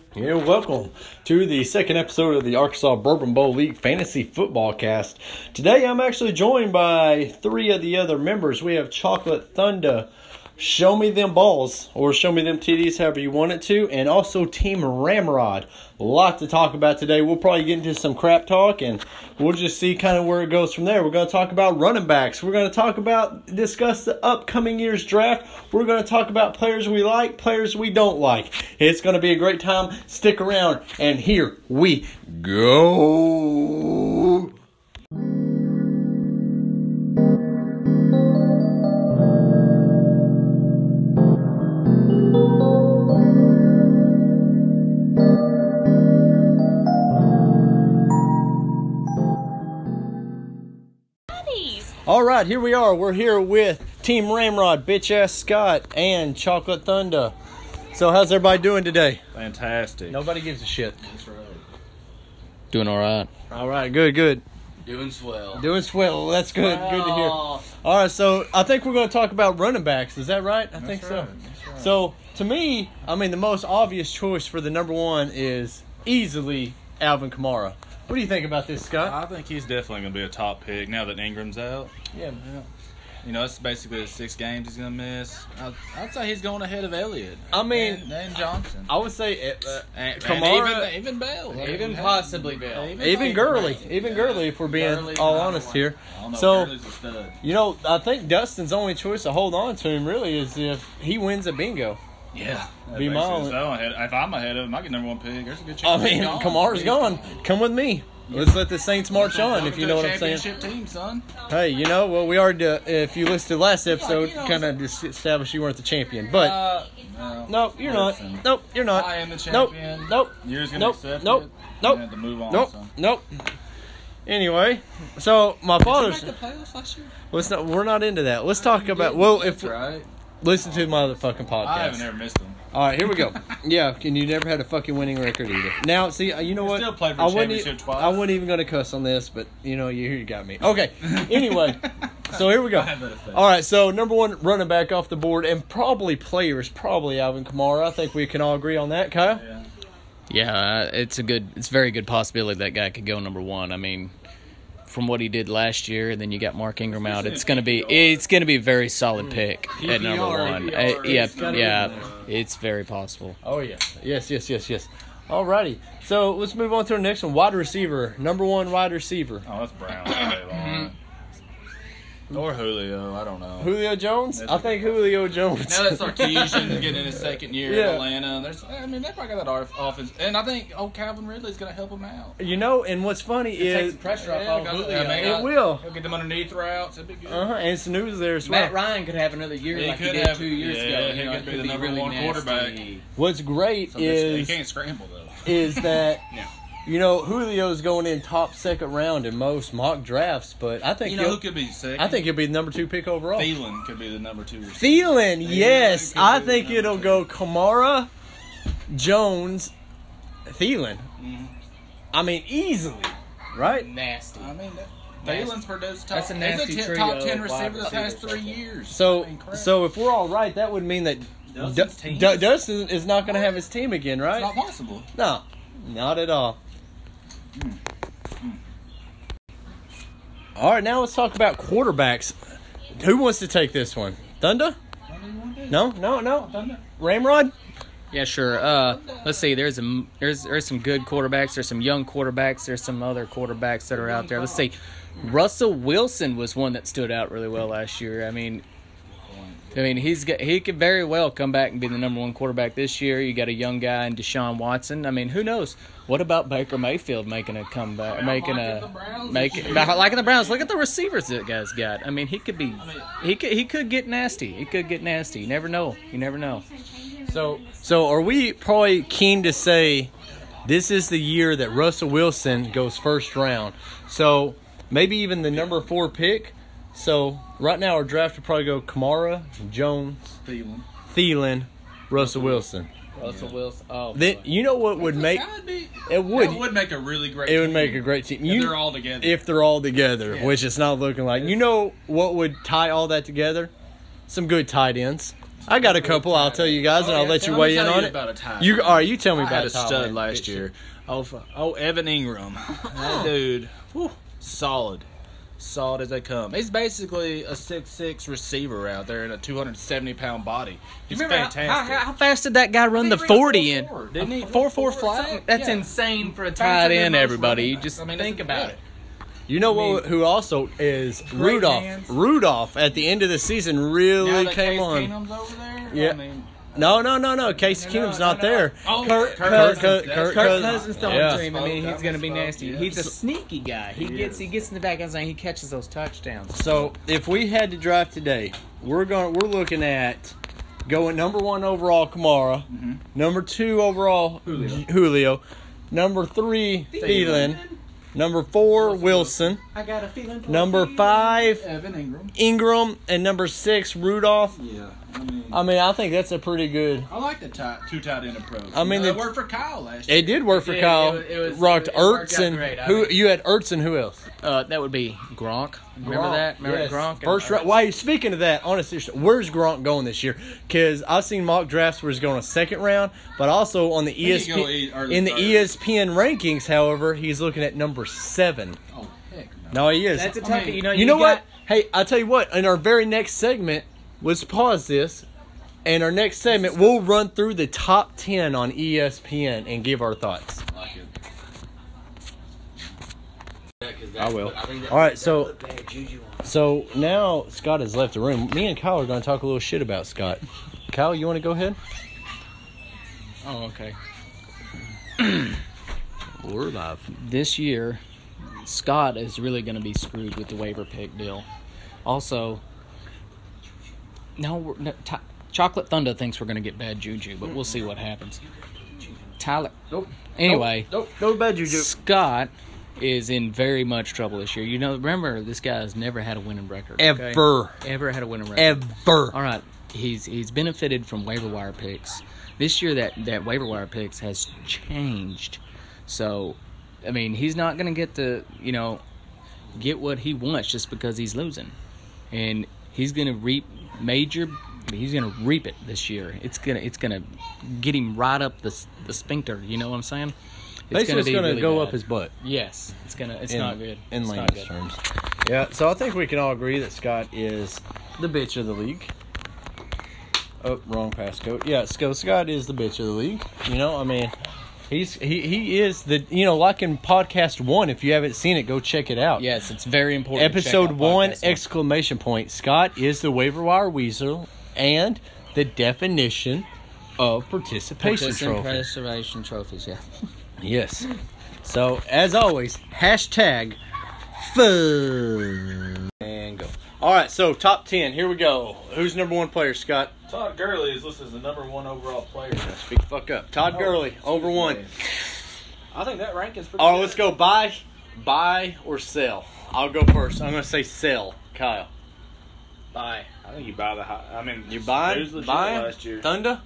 Yeah, welcome to the second episode of the Arkansas Bourbon Bowl League Fantasy Football Cast. Today I'm actually joined by three of the other members. We have Chocolate Thunder, Show Me Them Balls, or Show Me Them TDs, however you want it to, and also Team Ramrod. A lot to talk about today. We'll probably get into some crap talk, and we'll just see kind of where it goes from there. We're going to talk about running backs. We're going to discuss the upcoming year's draft. We're going to talk about players we like, players we don't like. It's going to be a great time. Stick around, and here we go. All right, here we are. We're here with Team Ramrod, Bitch Ass Scott, and Chocolate Thunder. So how's everybody doing today? Fantastic. Nobody gives a shit. That's right. Doing all right. All right, good. Doing swell. Doing swell. That's good. Good to hear. All right, so I think we're going to talk about running backs. Is that right? I think so. That's right. So to me, the most obvious choice for the number one is easily Alvin Kamara. What do you think about this, Scott? I think he's definitely going to be a top pick now that Ingram's out. Yeah. You know, it's basically the 6 games he's going to miss. I'd say he's going ahead of Elliott. And Johnson. I would say Kamara. And even Bell. Even possibly Bell. Even Gurley. Even Gurley, if we're being all honest here. I don't know, So, Gurley's a stud. I think Dustin's only choice to hold on to him really is if he wins a bingo. Yeah. Be my only. If I'm ahead of him, I get number 1 pick. There's a good chance. Kamara's gone. Come with me. Let's let the Saints march on, if you know what I'm saying. Championship team, son. Hey, we already, if you listened to the last episode, kind of established you weren't the champion. But, no, you're not. Nope, you're not. I am the champion. Nope. You're just going to accept it. Nope. You have to move on, son. Nope. Anyway, so my father's. Did you make the playoffs last year? We're not into that. Let's talk about. Right. Listen to my motherfucking podcast. I haven't ever missed them. All right, here we go. Yeah, and you never had a fucking winning record either. Now, see, you know what? Still played for the championship twice. I wasn't even going to cuss on this, but, you got me. Okay, anyway, so here we go. All right, so number one running back off the board, and probably Alvin Kamara. I think we can all agree on that, Kyle? Yeah, it's a very good possibility that guy could go number one. From what he did last year, and then you got Mark Ingram out, it's gonna be a very solid pick at number one. It's very possible. Oh yeah, yes. Alrighty, so let's move on to our next one. Wide receiver, number one wide receiver. Oh, that's Brown. Or Julio, I don't know. Julio Jones? I think Julio Jones. Now that Sarkisian getting in his second year in Atlanta, they probably got that offense, and I think Calvin Ridley's going to help him out. And what's funny is takes the pressure off Julio. It will. He'll get them underneath routes. It'd be good. And Snooze there as well. Matt Ryan could have another year like he did 2 years ago. He could be the number one quarterback. What's great is he can't scramble though. Is that Julio's going in top second round in most mock drafts, but I think who could be second? I think he'll be the number 2 pick overall. Thielen could be the number 2 receiver. Thielen, yes. I think it'll go Kamara, Jones, Thielen. Mm-hmm. Easily, right? Nasty. Thielen's produced That's a nasty top trio 10 of receiver the wide past receivers 3 years. So if we're all right, that would mean that Dustin is not going to have his team again, right? It's not possible. No, not at all. All right, now let's talk about quarterbacks. Who wants to take this one? Thunder? No. Ramrod? Yeah, sure. Let's see. There's some good quarterbacks. There's some young quarterbacks. There's some other quarterbacks that are out there. Let's see. Russell Wilson was one that stood out really well last year. He could very well come back and be the number 1 quarterback this year. You got a young guy in Deshaun Watson. Who knows? What about Baker Mayfield making a comeback, like the Browns? Look at the receivers that guy's got. He could be, he could get nasty. He could get nasty. You never know. So are we probably keen to say this is the year that Russell Wilson goes first round? So maybe even the number 4 pick. So right now our draft would probably go Kamara, Jones, Thielen, Russell Wilson. Russell Wilson. Oh, then you know what would make it would make a really great. It would make a great team. If they're all together. If they're all together, which it's not looking like. You know what would tie all that together? Some good tight ends. I got a couple. I'll tell you guys, and I'll let you weigh in on it. About a tie. You all right? You tell me I about had a a top stud man. last year. Oh, Evan Ingram. That dude, whew, solid as they come. He's basically a 6'6" receiver out there in a 270-pound body. He's fantastic. How fast did that guy run the 40 in? Didn't he? 4.4 flat? That's insane for a tight end, everybody. You just think about it. You know who also is Rudolph. hands. Rudolph at the end of the season really Now that came Case on. Keenum's over there? Yeah. I mean, No. Casey Keenum's not there. Oh, Kirk Kirk Cousins throwing Yeah. to him. I mean, That he's going to was be fun. nasty. Yeah. He's a sneaky guy. He gets in the back end zone. He catches those touchdowns. So if we had to draft today, we're looking at going number 1 overall Kamara, number 2 overall Julio, number 3 Thielen, number 4 Wilson, I got a feeling. number 5 Evan Ingram. Ingram, and number 6 Rudolph. Yeah. I think that's a pretty good. I like the two tight end approach. I mean, it it- worked for Kyle last year. It did work for did. Kyle. It Rocked worked out Ertz and great. I who mean- you had Ertz and who else? That would be Gronk. Remember that? Remember Yes. Gronk? First round. Why? Speaking of that, honestly, where's Gronk going this year? Because I've seen mock drafts where he's going a second round, but also on the he could go ESPN early in the third. ESPN rankings. However, he's looking at number 7. Oh, heck no. No, he is. That's a I tough. mean, You you know got- what? Hey, I'll tell you what. In our very next segment, let's pause this. And our next segment, we'll run through the top 10 on ESPN and give our thoughts. Like it. I will. All right, so now Scott has left the room. Me and Kyle are going to talk a little shit about Scott. Kyle, you want to go ahead? Oh, okay. We're live. This year, Scott is really going to be screwed with the waiver pick deal. Also, Chocolate Thunder thinks we're going to get bad juju, but we'll see what happens. Tyler. Nope. Anyway, Nope. No bad juju. Scott is in very much trouble this year. Remember, this guy has never had a winning record. okay? Ever had a winning record. Ever. All right. He's benefited from waiver wire picks. This year, that waiver wire picks has changed. So, I mean, he's not going to get what he wants just because he's losing. And he's going to reap it this year. It's gonna get him right up the sphincter. You know what I'm saying? Basically, it's going to really go bad. up his butt. It's not good. In It's not layman's good. terms. Yeah, so I think we can all agree that Scott is the bitch of the league. Oh, wrong passcode. Yeah, Scott is the bitch of the league. He is the, like in podcast 1, if you haven't seen it, go check it out. Yes, it's very important. to check Episode out 1, podcast one. exclamation point. Scott is the waiver wire weasel and the definition of participation trophy. Preservation trophies, yeah. Yes. So, as always, hashtag fun. And go. All right, so top 10. Here we go. Who's number 1 player, Scott? Todd Gurley is listed as the number 1 overall player. Speak the fuck up. Todd Gurley, over 1. I think that ranking's pretty All right, good. let's go buy or sell. I'll go first. I'm going to say sell. Kyle. Bye. I think you buy the high. I mean, You buying? Who's legit Buying? last year? Thunder?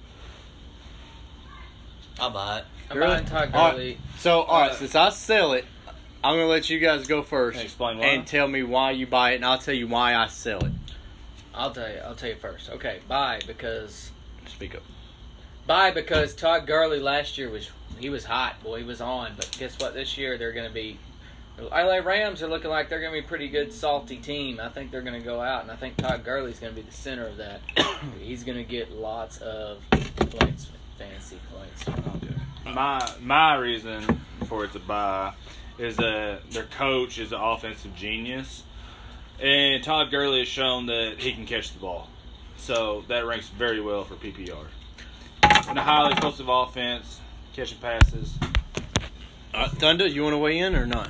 I'll buy it. I'm buying Todd All Gurley. right. So, all right, since I sell it, I'm going to let you guys go first. Explain why. And tell me why you buy it, and I'll tell you why I sell it. I'll tell you first. Okay, bye because Speak up. Todd Gurley last year was hot, boy, he was on. But guess what? This year they're going to be. LA Rams are looking like they're going to be a pretty good, salty team. I think they're going to go out, and I think Todd Gurley's going to be the center of that. He's going to get lots of points, fantasy points. My reason for it to buy is that their coach is an offensive genius, and Todd Gurley has shown that he can catch the ball. So that ranks very well for PPR. In a highly explosive offense, catching passes. Thunder, you want to weigh in or not?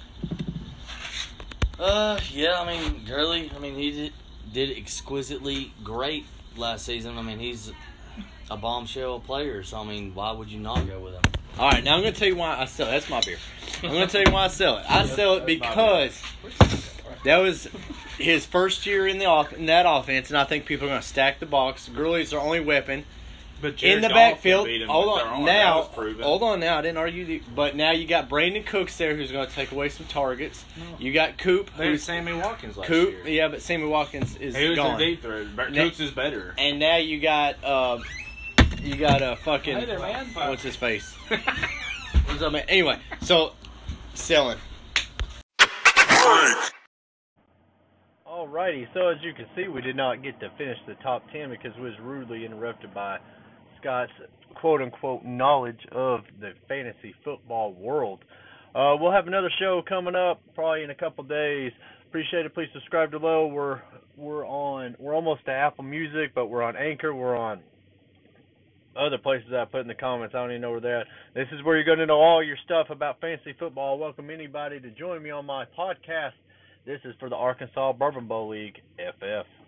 Yeah, I mean, Gurley, he did exquisitely great last season. He's a bombshell player, so, why would you not go with him? All right, now I'm going to tell you why I sell it. That's my beer. I'm going to tell you why I sell it. I sell it because that was his first year in that offense, and I think people are going to stack the box. Gurley's their only weapon. But Jared in the Goff can backfield. beat him Hold with their on arm. That now. was proven. Hold on now. I didn't argue, but now you got Brandon Cooks there, who's going to take away some targets. You got Coop, They had who's Sammy Watkins last Coop. year. Yeah, but Sammy Watkins is He was gone. a deep threat. Now- Cooks is better. And now you got fucking Hey there, man. what's his face? What's up, man? Anyway, so selling. Alrighty, so as you can see, we did not get to finish the top 10 because we was rudely interrupted by Scott's quote-unquote knowledge of the fantasy football world. We'll have another show coming up probably in a couple days. Appreciate it. Please subscribe below. We're almost to Apple Music, but we're on Anchor. We're on other places I put in the comments. I don't even know where they're at. This is where you're going to know all your stuff about fantasy football. I welcome anybody to join me on my podcast. This is for the Arkansas Bourbon Bowl League, FF.